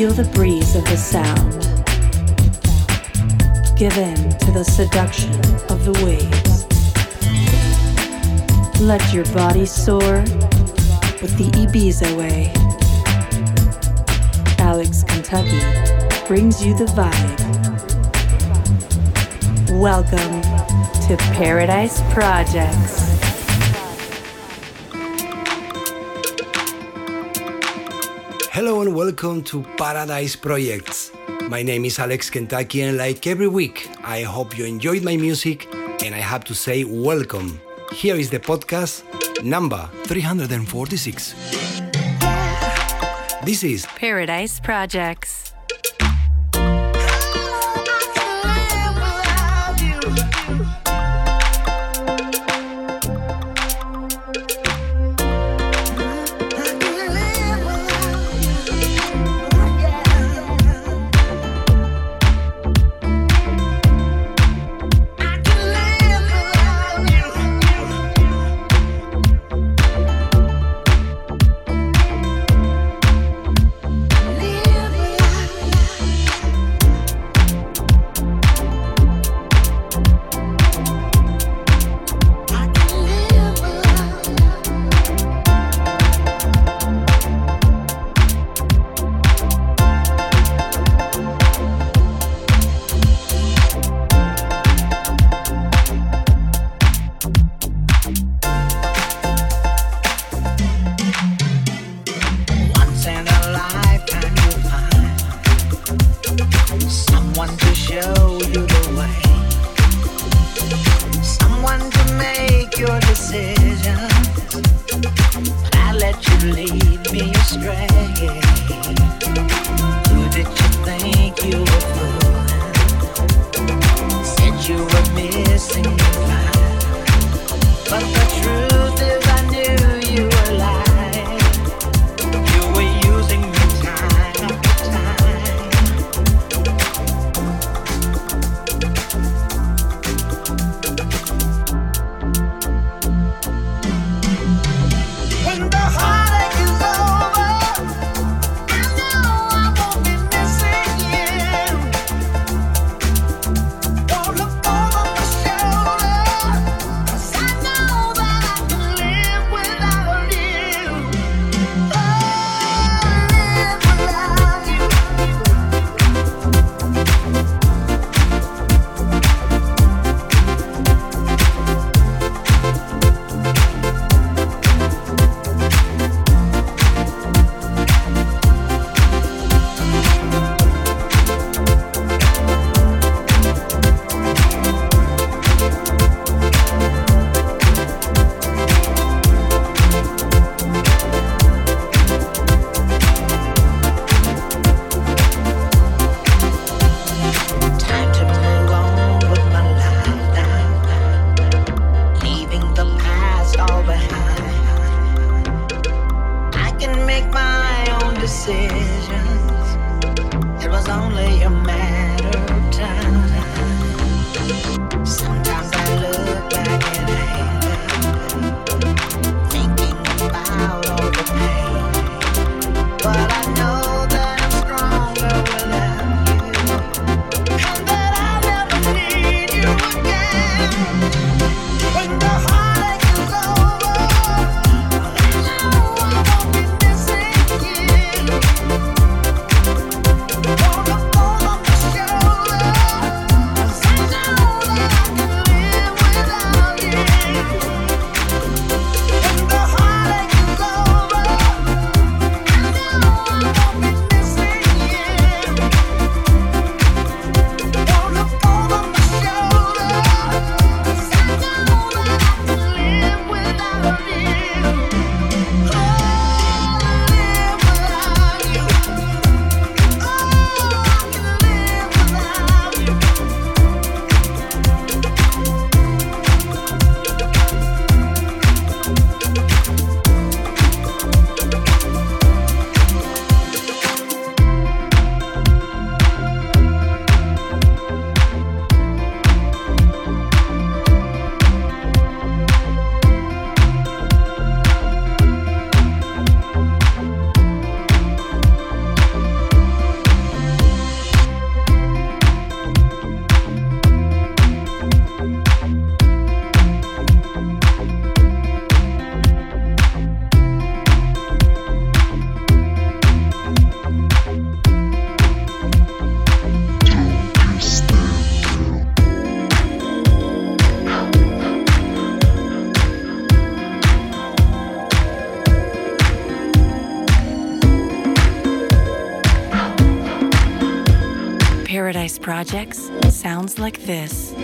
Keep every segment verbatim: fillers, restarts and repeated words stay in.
Feel the breeze of the sound. Give in to the seduction of the waves. Let your body soar with the Ibiza way. Alex Kentucky brings you the vibe. Welcome to Paradise Projects. Hello and welcome to Paradise Projects. My name is Alex Kentucky and like every week, I hope you enjoyed my music and I have to say welcome. Here is the podcast number three hundred forty-six. This is Paradise Projects. When the heartache is over, I won't be missing you. Paradise Projects sounds like this.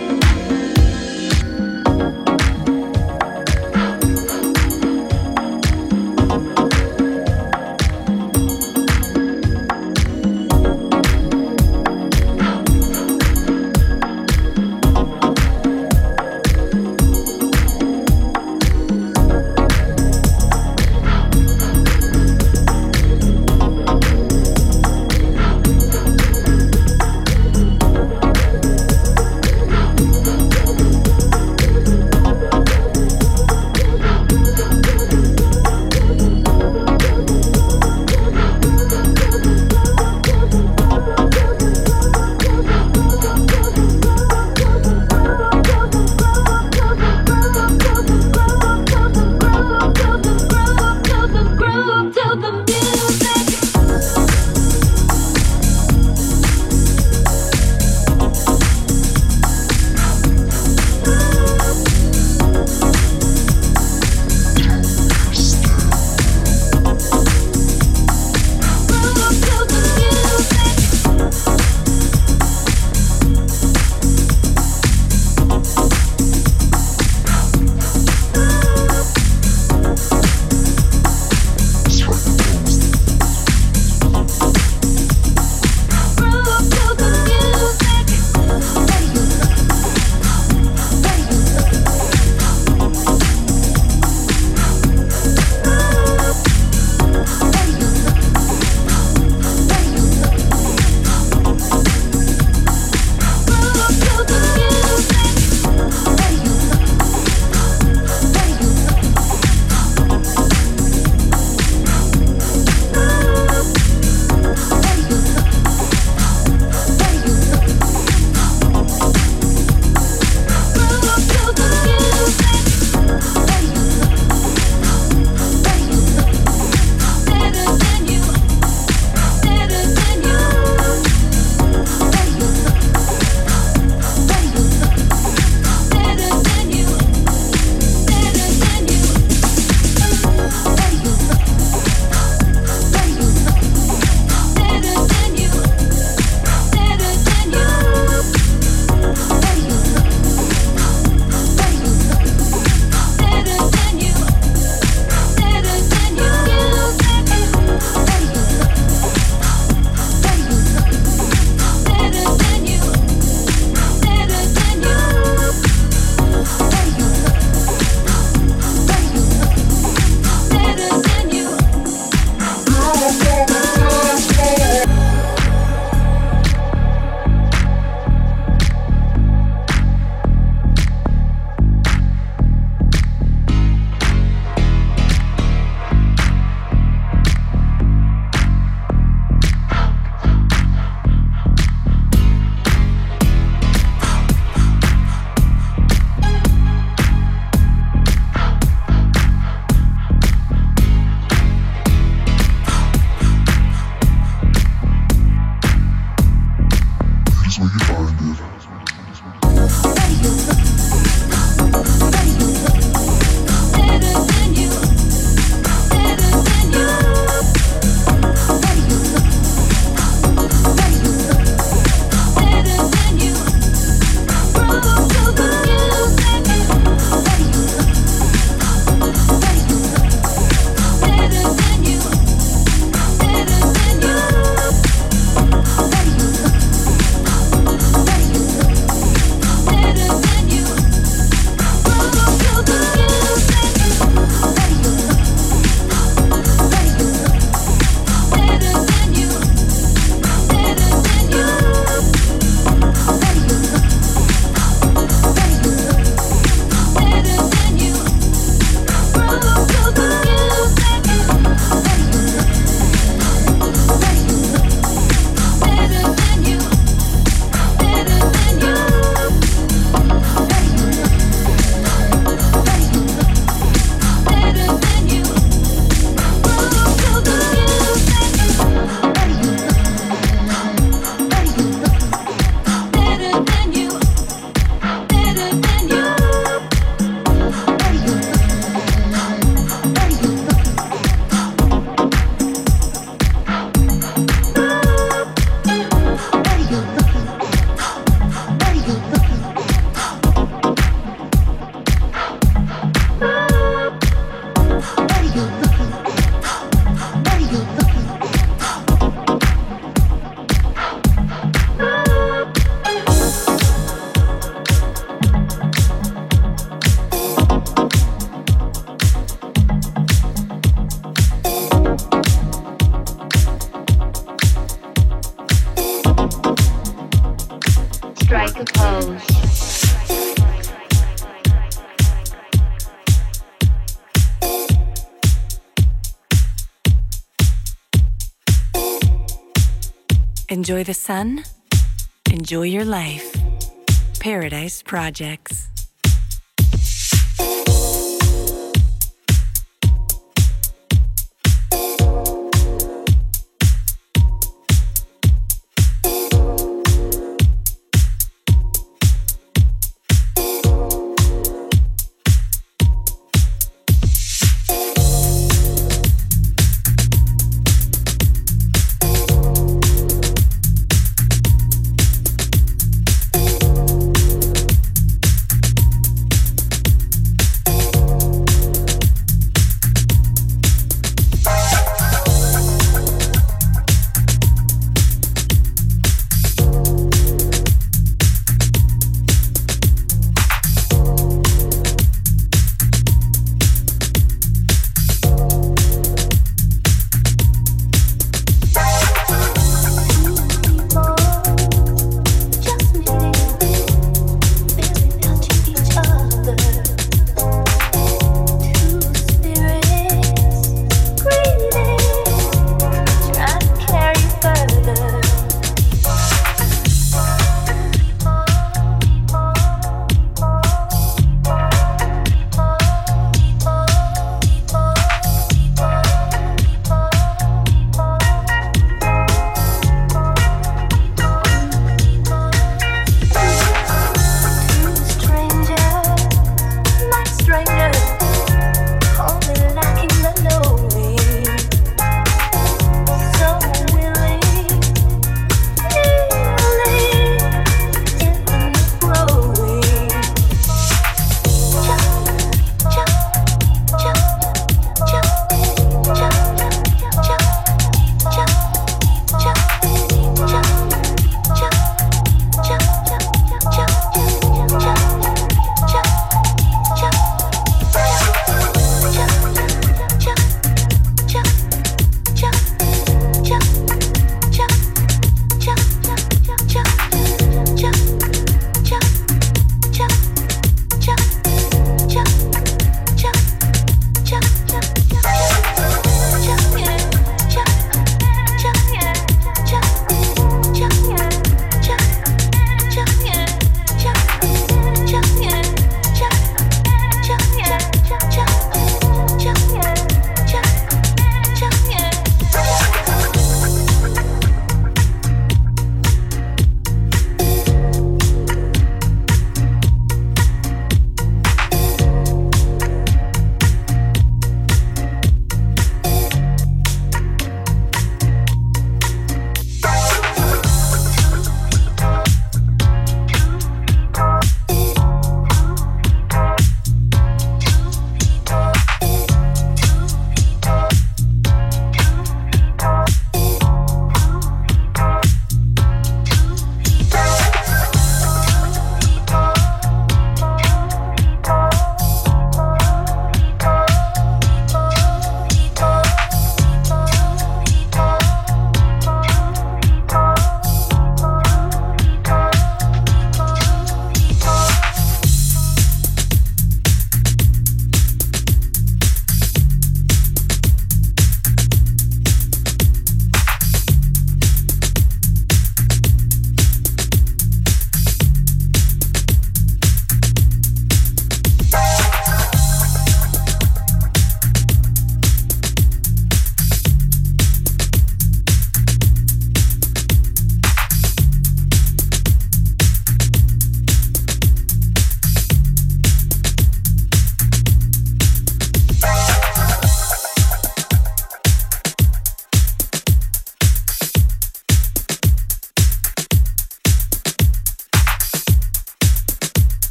Enjoy the sun. Enjoy your life. Paradise Projects.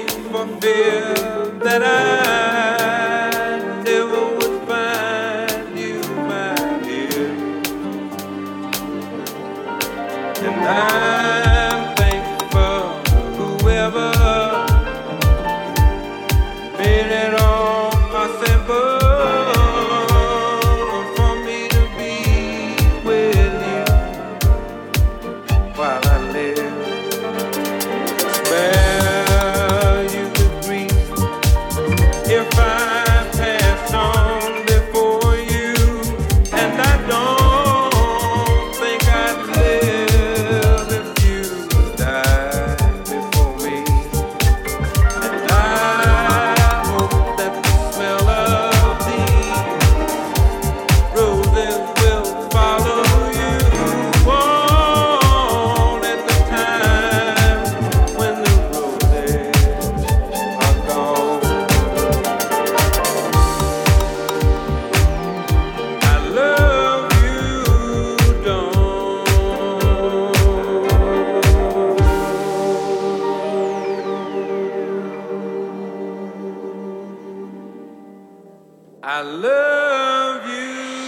for fear that I never would find you, my dear. And I'm thankful whoever made it all possible. I love you.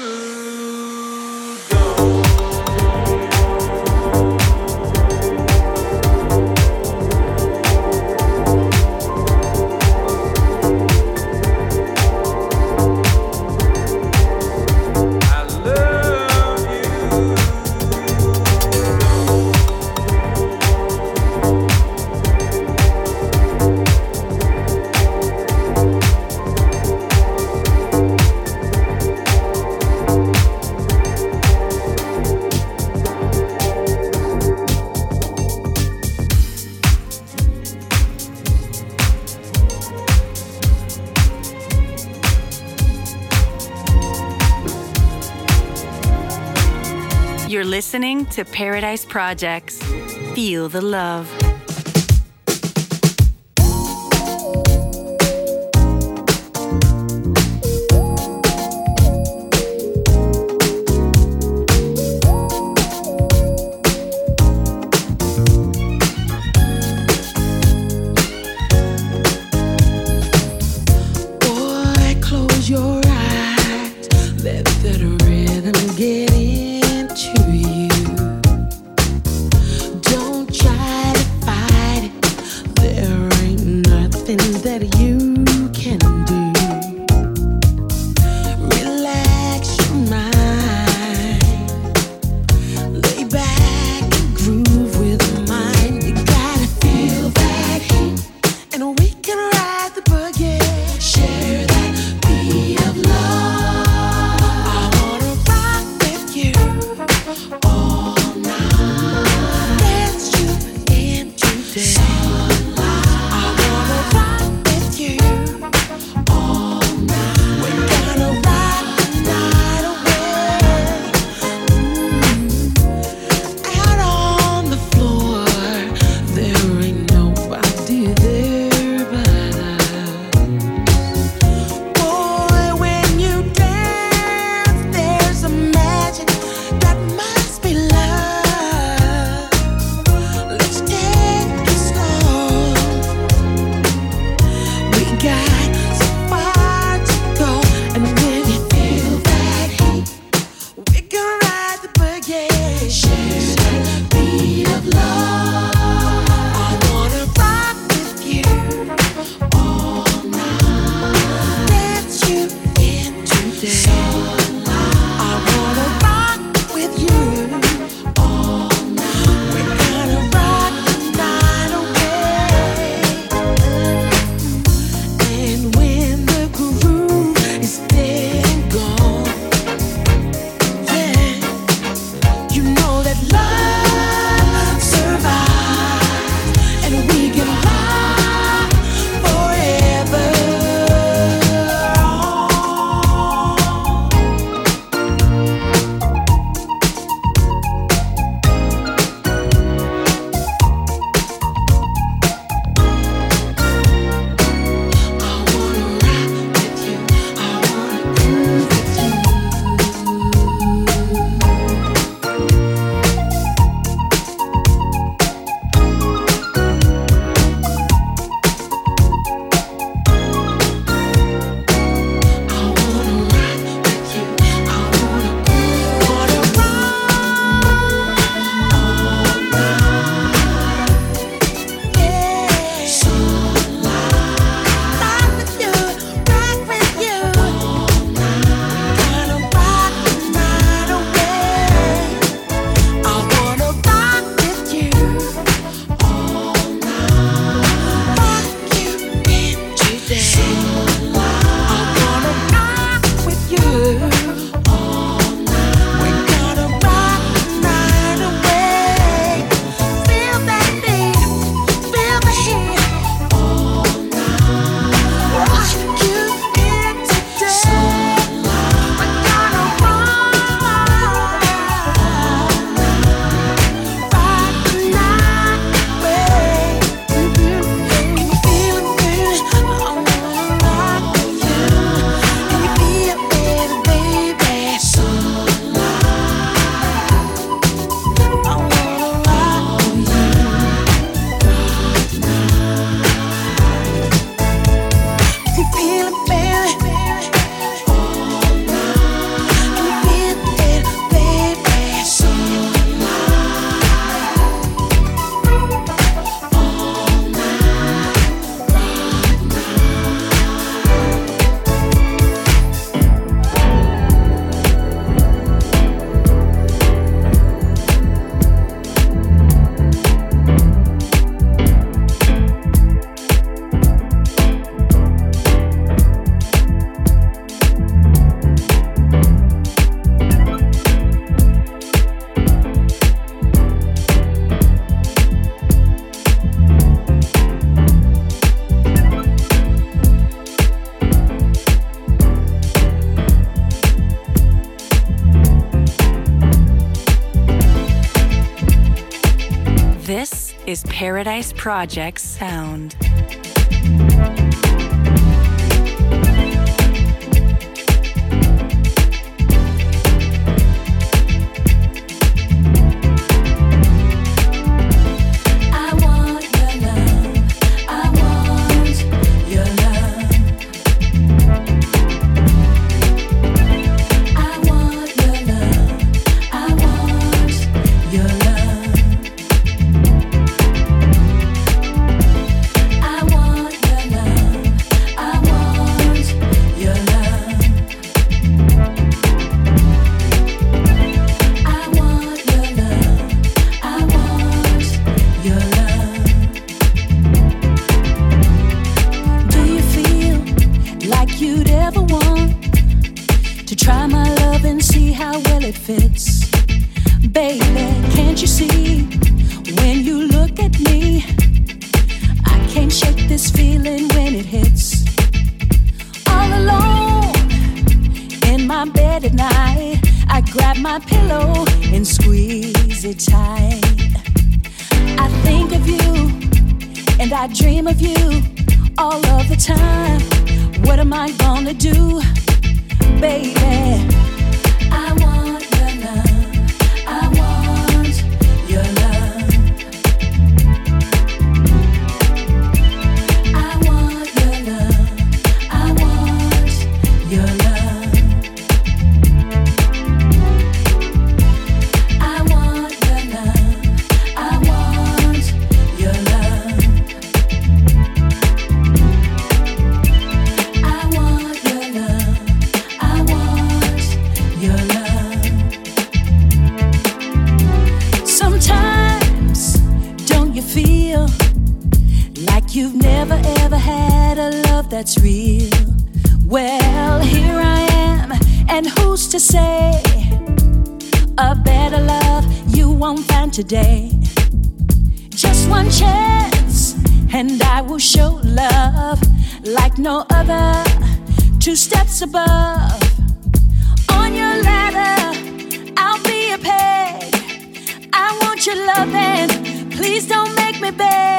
You're listening to Paradise Projects. Feel the love. Boy, close your eyes. Let that rhythm get into you. Don't try to fight it. There ain't nothing that you can do. Relax your mind. Lay back and groove with mine. You gotta feel that heat, and we can ride the boogie. Share that beat of love. I wanna rock with you all night. Dance you into the sunlight. I wanna rock with you all night. We're gonna rock the night away. Mm. Out on the floor, there ain't nobody there but us. Boy, when you dance, there's a magic that must be love. Let's take it slow. We got so far to go, and when you feel that heat, we can ride the boogie. Share that beat of love. I wanna rock with you all night. Dance you into the sunlight. I wanna rock with you all night. We're gonna rock the night away. And when the groove is dead and gone, yeah, you know that love survives, and we can rock forever. is Paradise Project's sound. Today, just one chance, and I will show love like no other. Two steps above, on your ladder, I'll be a peg. I want your loving, please don't make me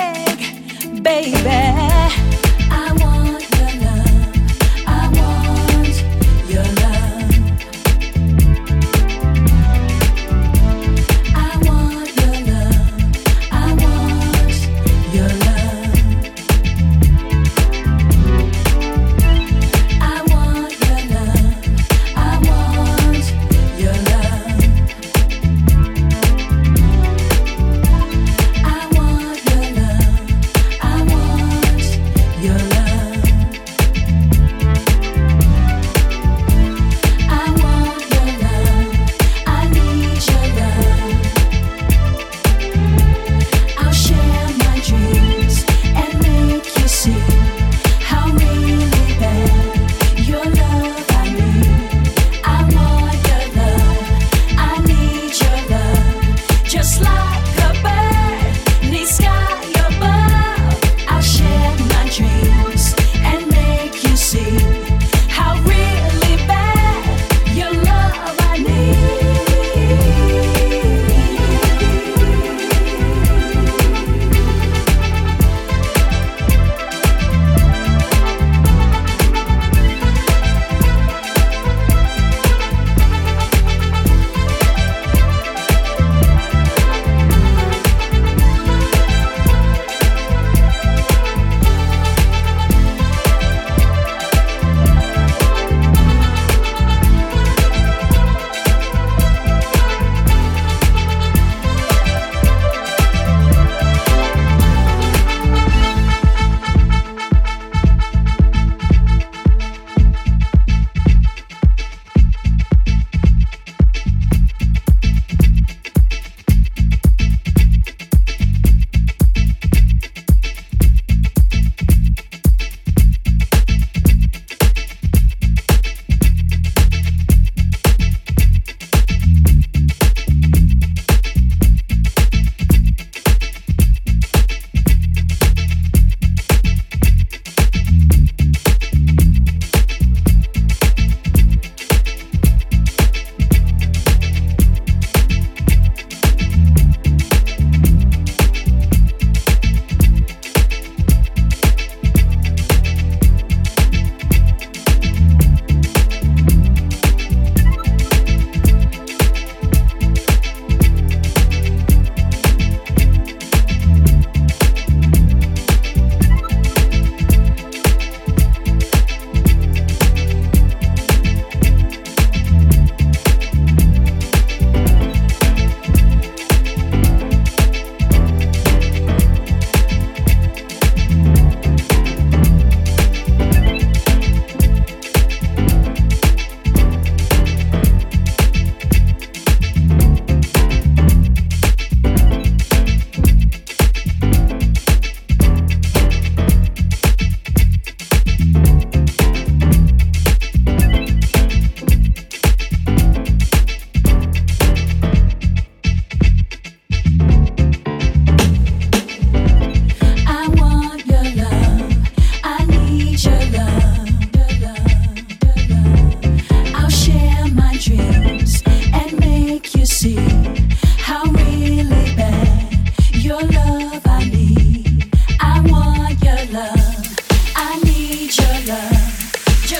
beg, baby. I want your love, I want your love.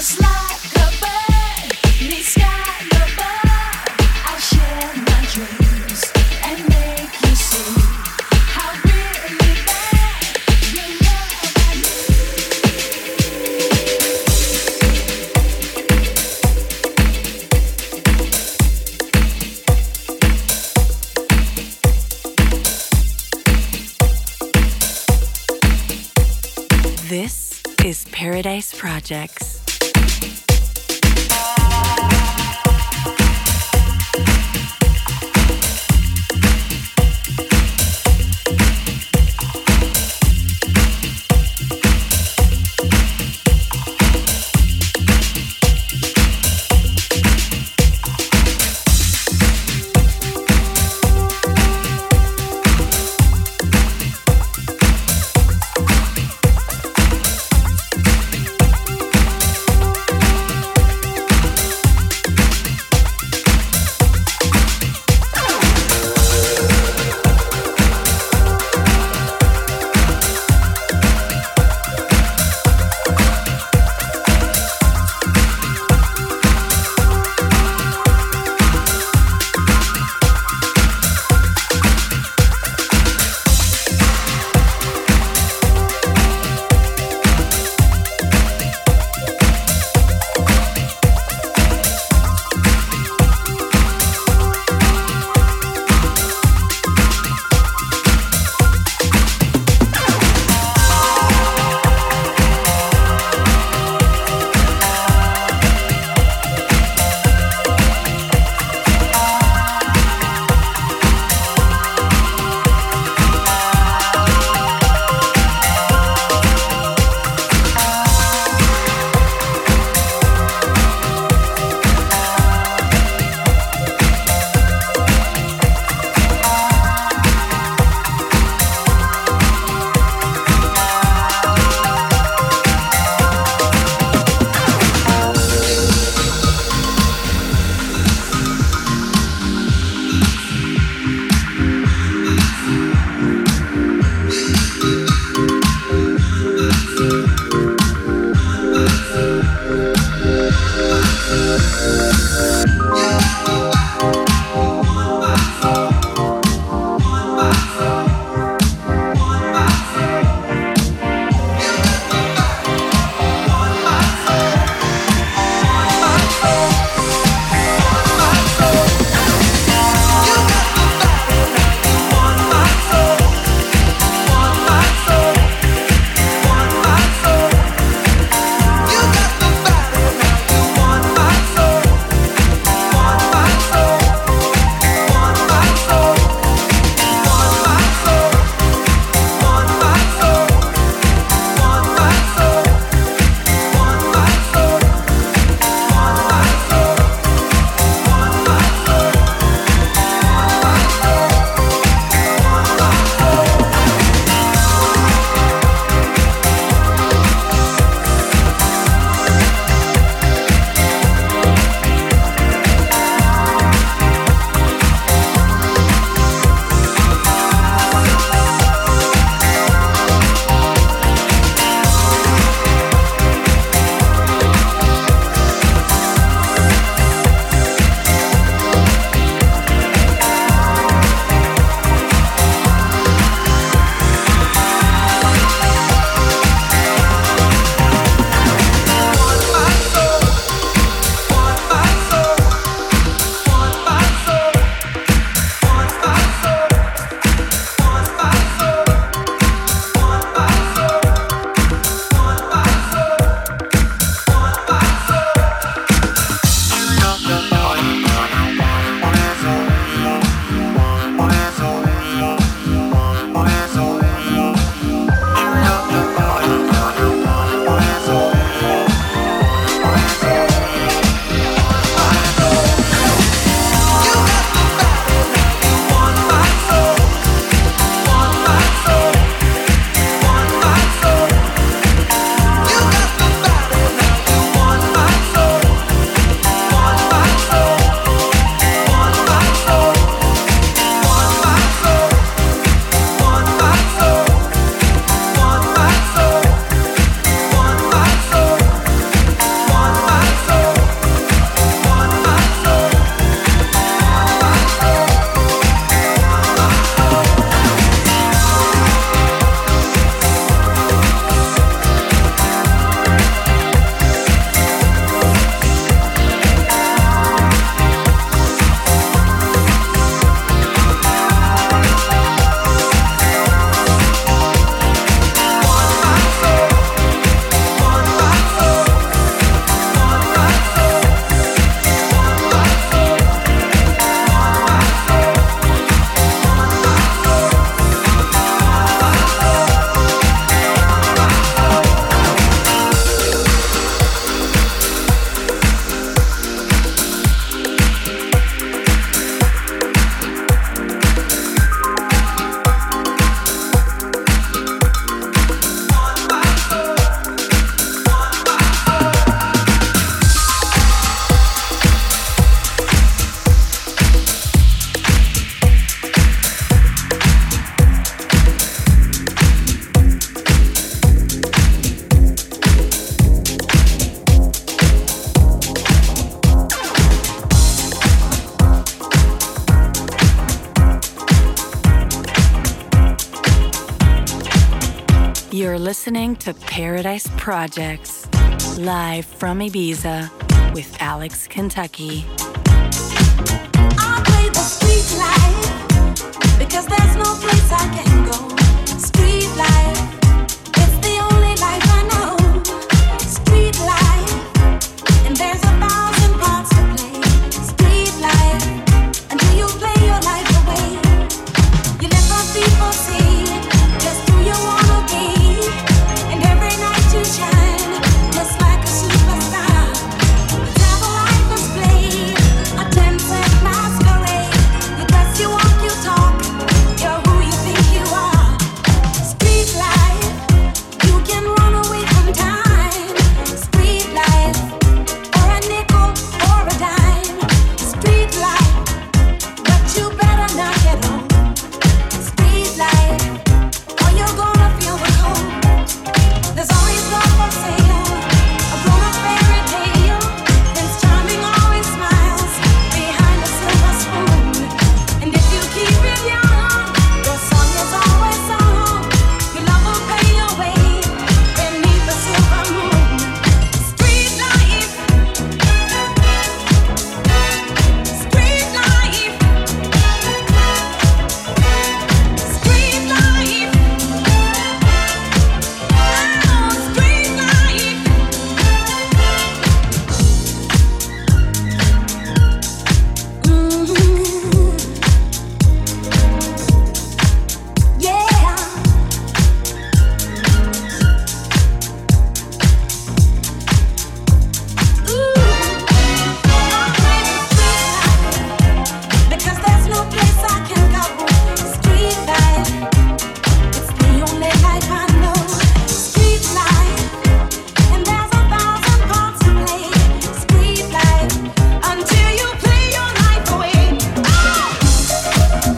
Just like a bird needs sky above, I'll share my dreams and make you see how really bad your love I need. This is Paradise Projects. You're listening to Paradise Projects, live from Ibiza with Alex Kentucky. I play the street life because there's no place I can go. Street life, it's the only life I know. Street life, and there's a thousand parts to play. Street life, until you play your life away. You let those people see just who you wanna be, and every night you shine just like a superstar. The devil life is played, a ten-cent masquerade. You dress, you walk, you talk, you're who you think you are. Street life, you can run away from time. Street life, or a nickel or a dime. Street life, but you better not get home. Street life, or you're gonna feel the cold. There's always love for sale, a grown-up fairy tale. Prince Charming always smiles behind a silver spoon. And if you keep it young, your song is always sung. Your love will pay your way beneath the silver moon. Street life, street life, street life. Oh, street life. Mm-hmm. Yeah. Ooh. I play the street life because there's no place I can go. Street life, it's the only life I know. Street life, and there's a thousand parts to play. Street life, until you play your life away. Oh!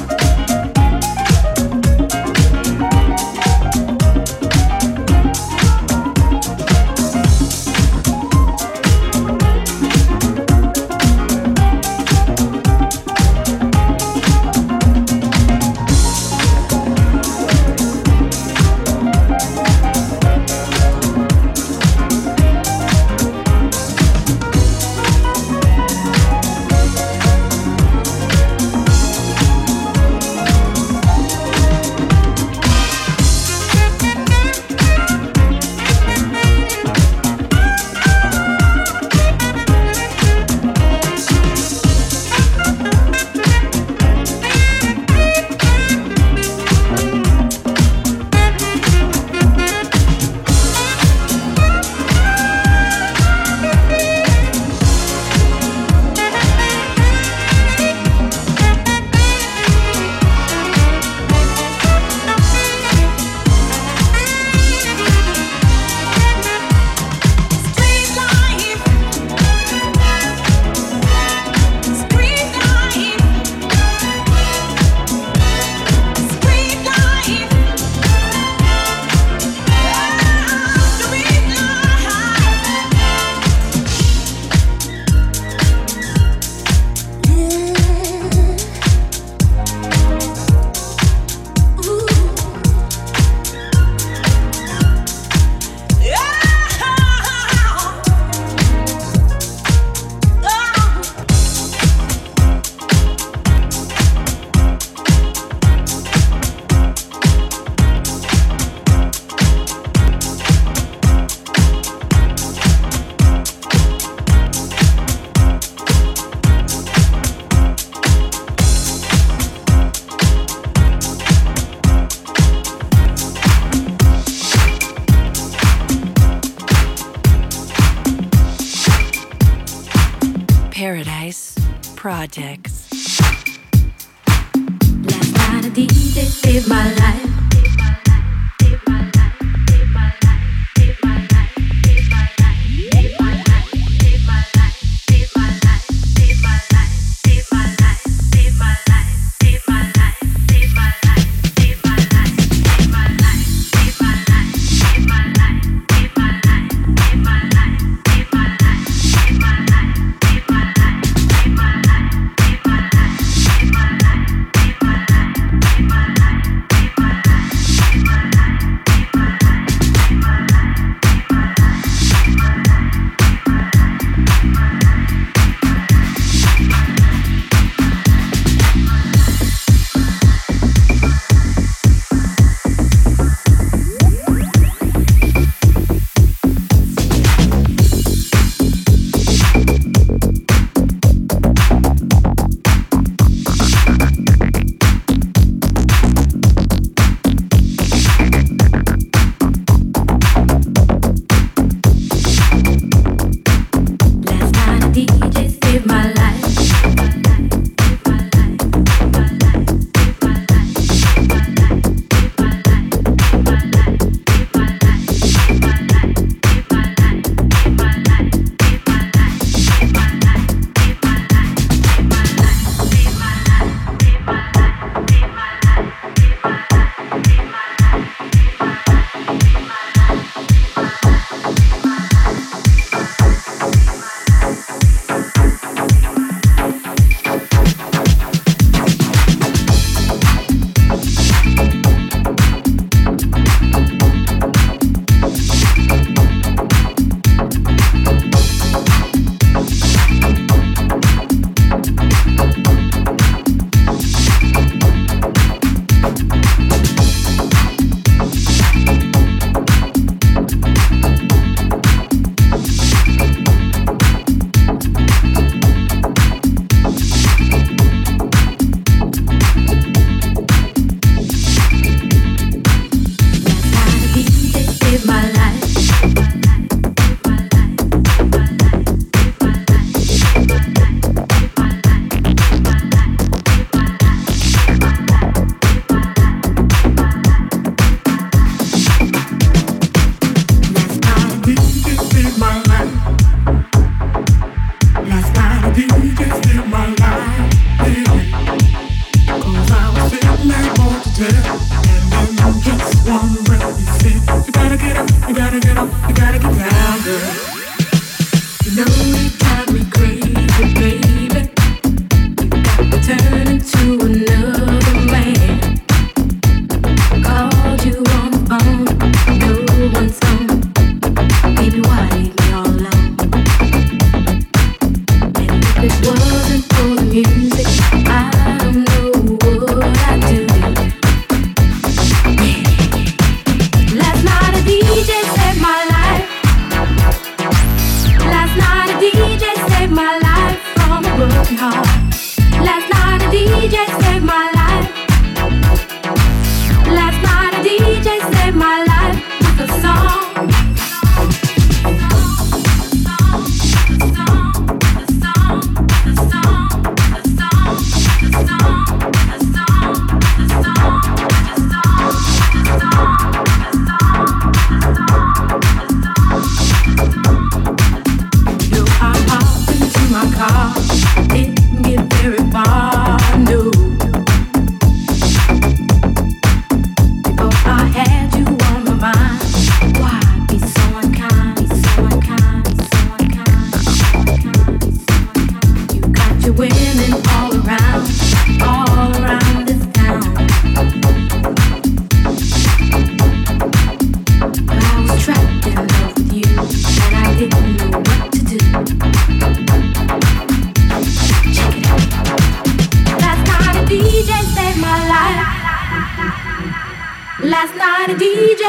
Street life, street life, street life, Paradise Projects. Last night a D J saved my life. Street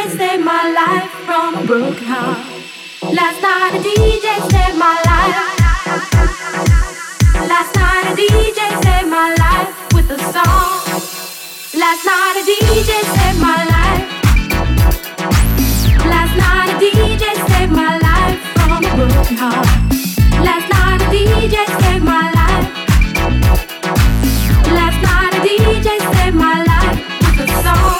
saved my life from a broken heart. Last night a D J saved my life. Last night a D J saved my life with a song. Last night a D J saved my life. Last night a D J saved my life from a broken heart. Last night a D J saved my life. Last night a D J saved my life with a song.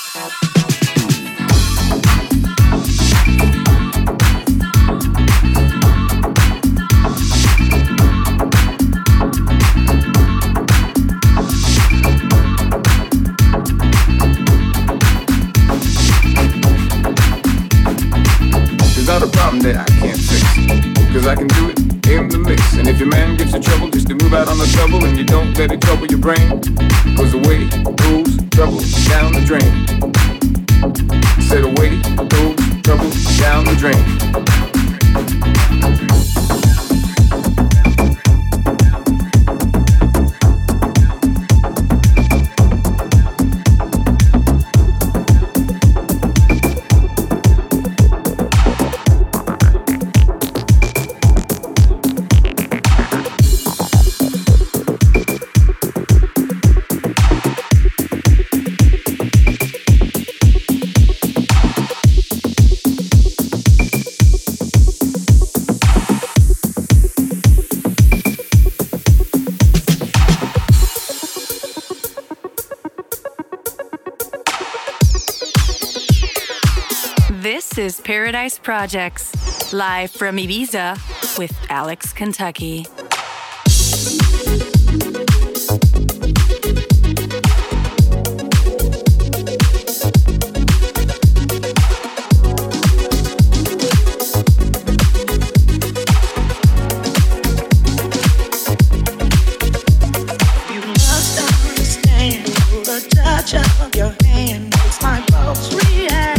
Not a problem that I can't fix, cause I can do it in the mix. And if your man gets in trouble, just to move out on the trouble, and you don't let it trouble your brain, cause the way goes trouble down the drain. Said away goes trouble down the drain. This is Paradise Projects, live from Ibiza with Alex Kentucky. You must understand the touch of your hand makes my pulse react.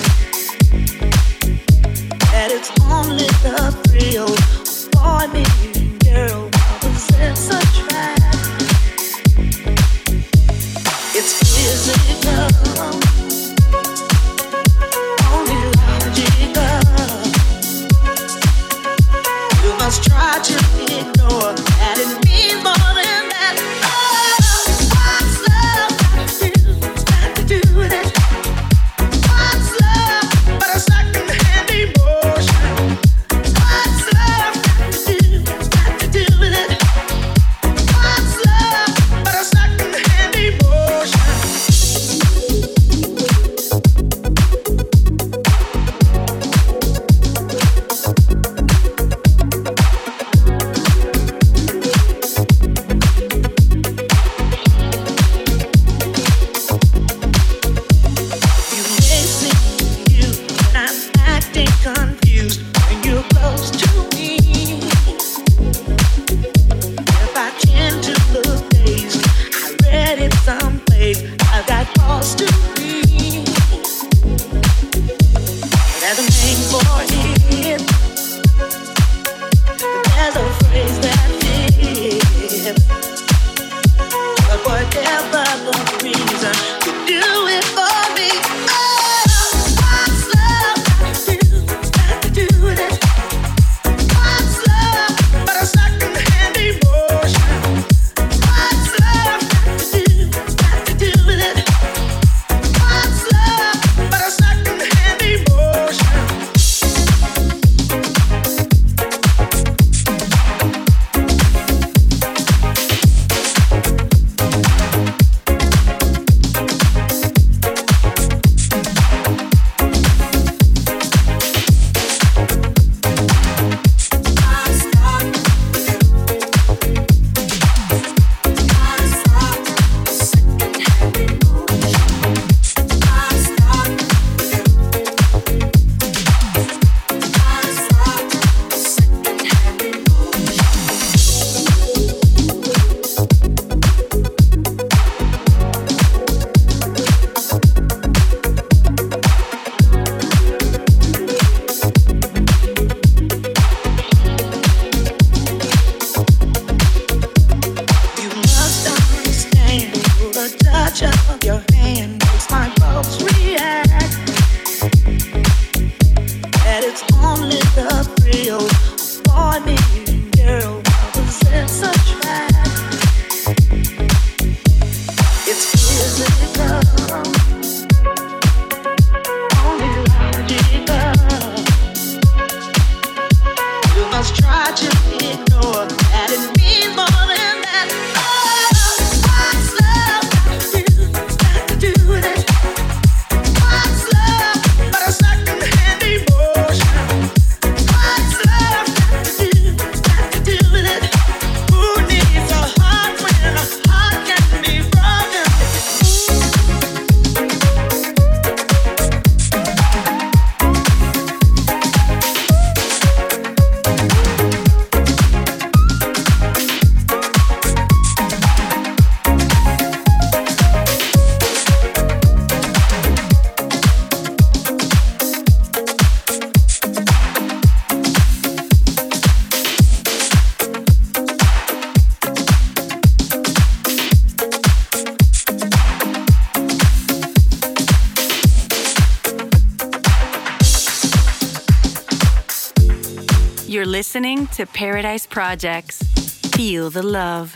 That it's only the thrill of boy meeting girl opposites attract. It's physical, only logical. You must try to ignore that it means more than that. Oh, what's love got to do? It's got to do with it. What's love but a second-hand emotion? What's love? You're listening to Paradise Projects. Feel the love.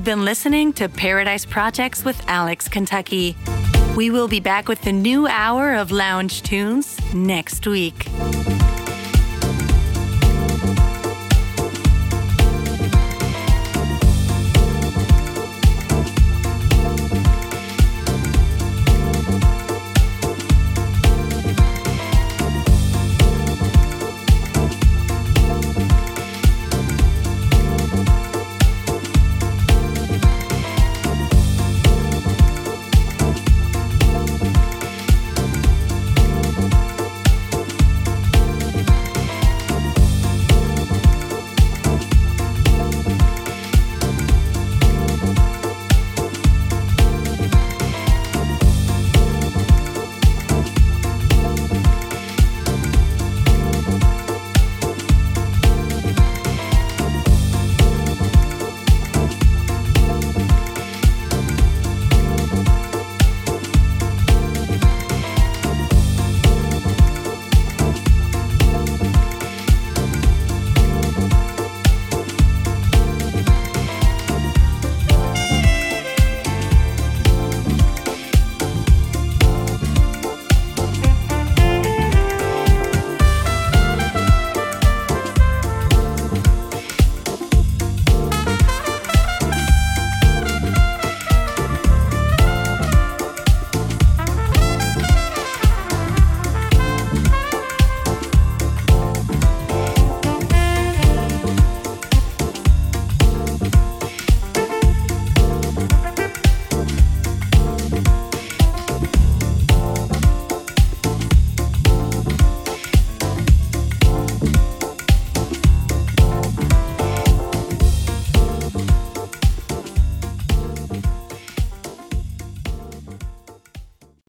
You've been listening to Paradise Projects with Alex Kentucky. We will be back with the new hour of lounge tunes next week.